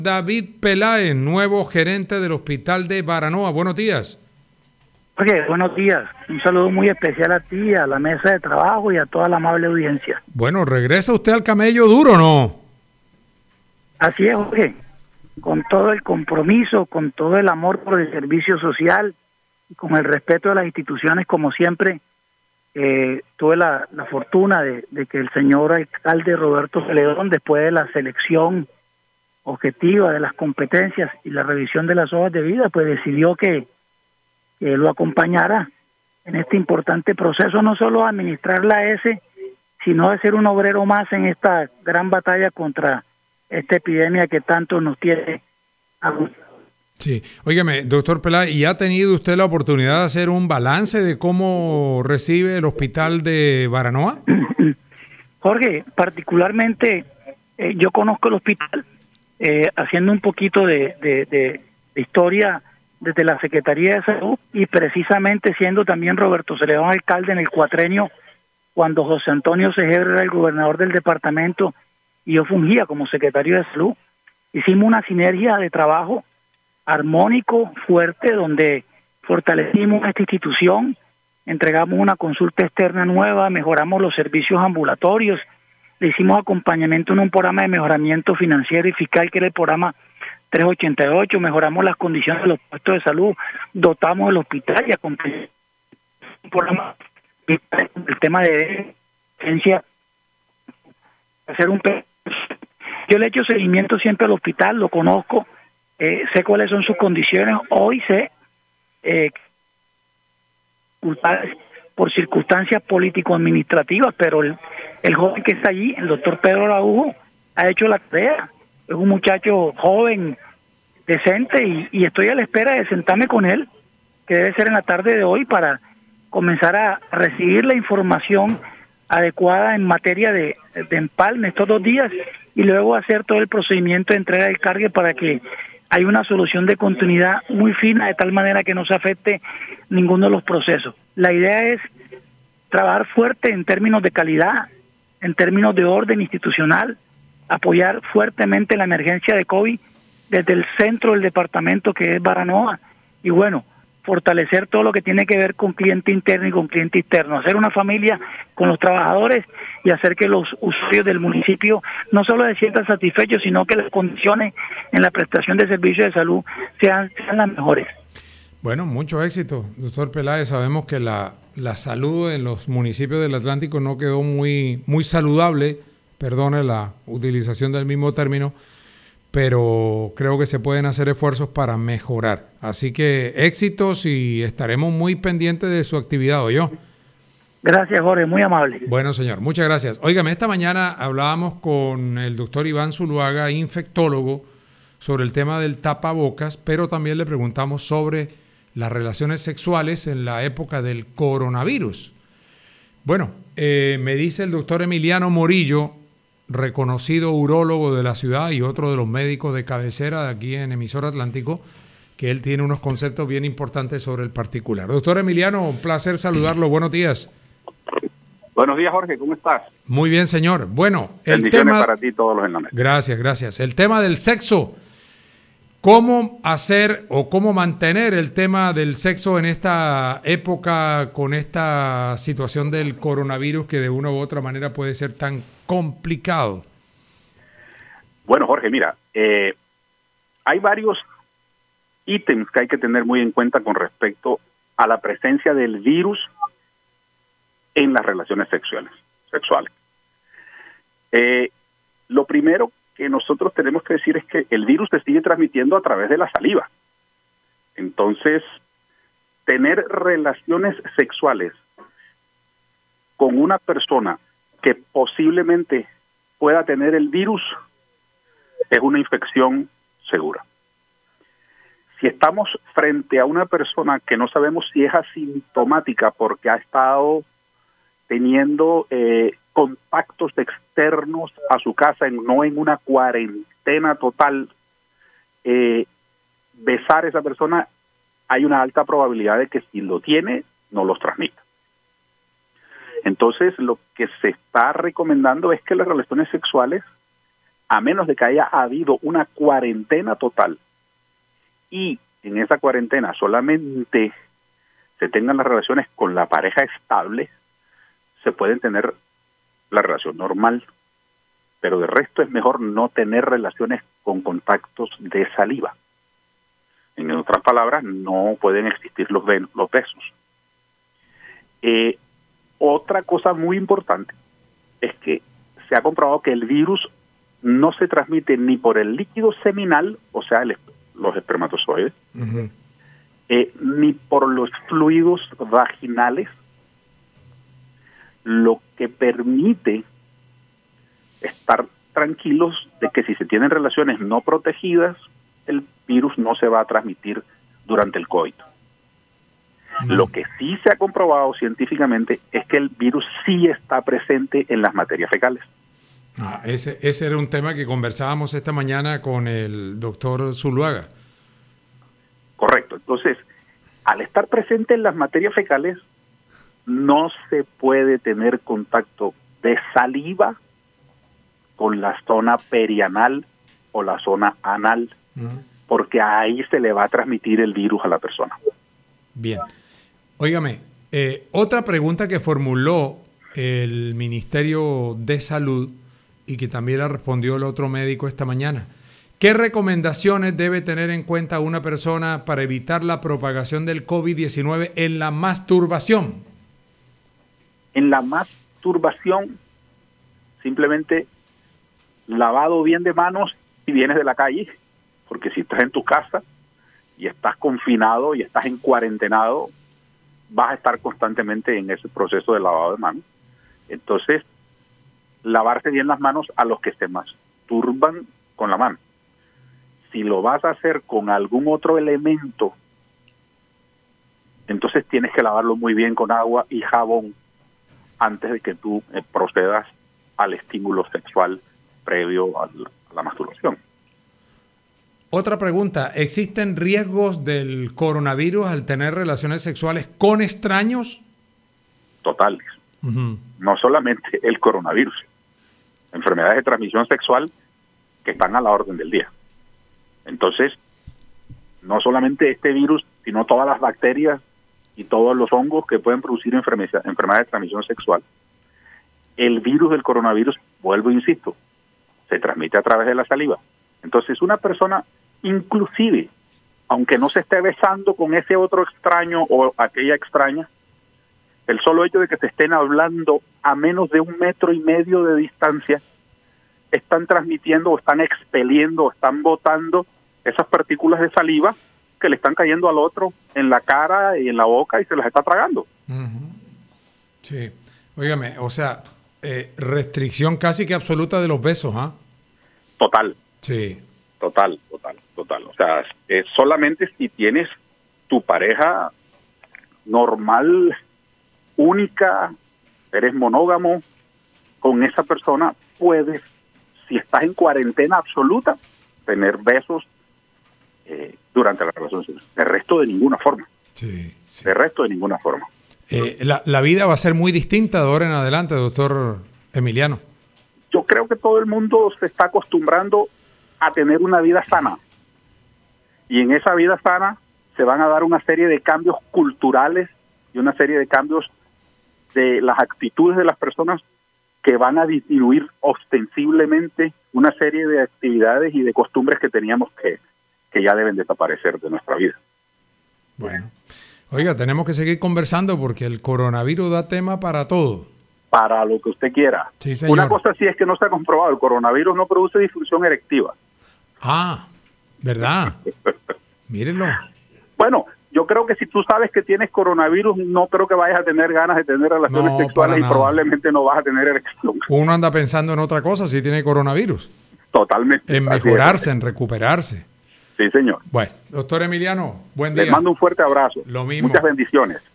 David Peláez, nuevo gerente del Hospital de Baranoa. Buenos días. Jorge, buenos días. Un saludo muy especial a ti, a la mesa de trabajo y a toda la amable audiencia. Bueno, ¿regresa usted al camello duro o no? Así es, Jorge. Con todo el compromiso, con todo el amor por el servicio social y con el respeto de las instituciones, como siempre, tuve la fortuna de que el señor alcalde Roberto Celedón, después de la selección objetiva de las competencias y la revisión de las hojas de vida, pues decidió que lo acompañara en este importante proceso, no solo a administrar la S, sino a ser un obrero más en esta gran batalla contra esta epidemia que tanto nos tiene. Sí, óigame, doctor Peláez, ¿y ha tenido usted la oportunidad de hacer un balance de cómo recibe el Hospital de Baranoa? Jorge, particularmente yo conozco el hospital, haciendo un poquito de historia desde la Secretaría de Salud y precisamente siendo también Roberto Celedón alcalde en el cuatrenio, cuando José Antonio Segebre era el gobernador del departamento y yo fungía como secretario de Salud. Hicimos una sinergia de trabajo armónico, fuerte, donde fortalecimos esta institución, entregamos una consulta externa nueva, mejoramos los servicios ambulatorios, le hicimos acompañamiento en un programa de mejoramiento financiero y fiscal que era el programa 388, mejoramos las condiciones de los puestos de salud, dotamos el hospital y acompañamos un programa, el tema de emergencia, hacer un... Yo le he hecho seguimiento siempre al hospital, lo conozco, sé cuáles son sus condiciones, hoy sé por circunstancias político-administrativas, pero el joven que está allí, el doctor Pedro Araujo, ha hecho la tarea. Es un muchacho joven, decente, y estoy a la espera de sentarme con él, que debe ser en la tarde de hoy, para comenzar a recibir la información adecuada en materia de empalme estos 2 días y luego hacer todo el procedimiento de entrega del cargue para que haya una solución de continuidad muy fina, de tal manera que no se afecte ninguno de los procesos. La idea es trabajar fuerte en términos de calidad, en términos de orden institucional, apoyar fuertemente la emergencia de COVID desde el centro del departamento que es Baranoa y bueno, fortalecer todo lo que tiene que ver con cliente interno y con cliente externo, hacer una familia con los trabajadores y hacer que los usuarios del municipio no solo se sientan satisfechos, sino que las condiciones en la prestación de servicios de salud sean las mejores. Bueno, mucho éxito, doctor Peláez. Sabemos que la salud en los municipios del Atlántico no quedó muy saludable, perdone la utilización del mismo término, pero creo que se pueden hacer esfuerzos para mejorar. Así que éxitos y estaremos muy pendientes de su actividad, ¿oyó? Gracias, Jorge, muy amable. Bueno, señor, muchas gracias. Óigame, esta mañana hablábamos con el doctor Iván Zuluaga, infectólogo, sobre el tema del tapabocas, pero también le preguntamos sobre las relaciones sexuales en la época del coronavirus. Bueno, me dice el doctor Emiliano Morillo, reconocido urólogo de la ciudad y otro de los médicos de cabecera de aquí en Emisora Atlántico, que él tiene unos conceptos bien importantes sobre el particular. Doctor Emiliano, un placer saludarlo. Buenos días. Buenos días, Jorge. ¿Cómo estás? Muy bien, señor. Bueno, el bendiciones tema... para ti todos los en la mesa. Gracias, gracias. El tema del sexo. ¿Cómo hacer o cómo mantener el tema del sexo en esta época con esta situación del coronavirus que de una u otra manera puede ser tan complicado? Bueno, Jorge, mira, hay varios ítems que hay que tener muy en cuenta con respecto a la presencia del virus en las relaciones sexuales. Lo primero que nosotros tenemos que decir es que el virus se sigue transmitiendo a través de la saliva. Entonces, tener relaciones sexuales con una persona que posiblemente pueda tener el virus es una infección segura. Si estamos frente a una persona que no sabemos si es asintomática porque ha estado teniendo contactos externos a su casa, no en una cuarentena total, besar a esa persona, hay una alta probabilidad de que si lo tiene, no los transmita. Entonces, lo que se está recomendando es que las relaciones sexuales a menos de que haya habido una cuarentena total y en esa cuarentena solamente se tengan las relaciones con la pareja estable, se pueden tener la relación normal, pero de resto es mejor no tener relaciones con contactos de saliva. En otras palabras, no pueden existir los besos. Otra cosa muy importante es que se ha comprobado que el virus no se transmite ni por el líquido seminal, o sea, los espermatozoides, ni por los fluidos vaginales, lo que permite estar tranquilos de que si se tienen relaciones no protegidas, el virus no se va a transmitir durante el coito. Lo que sí se ha comprobado científicamente es que el virus sí está presente en las materias fecales. Ese era un tema que conversábamos esta mañana con el doctor Zuluaga. Correcto. Entonces, al estar presente en las materias fecales, no se puede tener contacto de saliva con la zona perianal o la zona anal, porque ahí se le va a transmitir el virus a la persona. Bien. Óigame, otra pregunta que formuló el Ministerio de Salud y que también la respondió el otro médico esta mañana. ¿Qué recomendaciones debe tener en cuenta una persona para evitar la propagación del COVID-19 en la masturbación? En la masturbación, simplemente lavado bien de manos si vienes de la calle, porque si estás en tu casa y estás confinado y estás en cuarentenado, vas a estar constantemente en ese proceso de lavado de manos. Entonces, lavarse bien las manos a los que se masturban con la mano. Si lo vas a hacer con algún otro elemento, entonces tienes que lavarlo muy bien con agua y jabón antes de que tú procedas al estímulo sexual previo a la masturbación. Otra pregunta, ¿existen riesgos del coronavirus al tener relaciones sexuales con extraños? Totales. No solamente el coronavirus, enfermedades de transmisión sexual que están a la orden del día. Entonces, no solamente este virus, sino todas las bacterias y todos los hongos que pueden producir enfermedades de transmisión sexual. El virus del coronavirus, vuelvo e insisto, se transmite a través de la saliva. Entonces, una persona, inclusive, aunque no se esté besando con ese otro extraño o aquella extraña, el solo hecho de que se estén hablando a menos de 1,5 metros de distancia, están transmitiendo o están expeliendo o están botando esas partículas de saliva que le están cayendo al otro en la cara y en la boca y se las está tragando. Sí. Óigame, o sea, restricción casi que absoluta de los besos, ¿ah? Total. Sí. Total. O sea, solamente si tienes tu pareja normal, única, eres monógamo, con esa persona puedes, si estás en cuarentena absoluta, tener besos durante la relación sexual. De resto, de ninguna forma. Sí. De resto, de ninguna forma. La vida va a ser muy distinta de ahora en adelante, doctor Emiliano. Yo creo que todo el mundo se está acostumbrando a tener una vida sana. Y en esa vida sana se van a dar una serie de cambios culturales y una serie de cambios de las actitudes de las personas que van a disminuir ostensiblemente una serie de actividades y de costumbres que teníamos que ya deben desaparecer de nuestra vida. Bueno, oiga, tenemos que seguir conversando porque el coronavirus da tema para todo. Para lo que usted quiera. Sí, señor. Una cosa sí es que no se ha comprobado, el coronavirus no produce disfunción erectiva. Ah, ¿verdad? Mírenlo. Bueno, yo creo que si tú sabes que tienes coronavirus, no creo que vayas a tener ganas de tener relaciones sexuales y probablemente no vas a tener erección. Uno anda pensando en otra cosa si tiene coronavirus. Totalmente. En mejorarse, en recuperarse. Sí, señor. Bueno, doctor Emiliano, buen día. Les mando un fuerte abrazo. Lo mismo. Muchas bendiciones.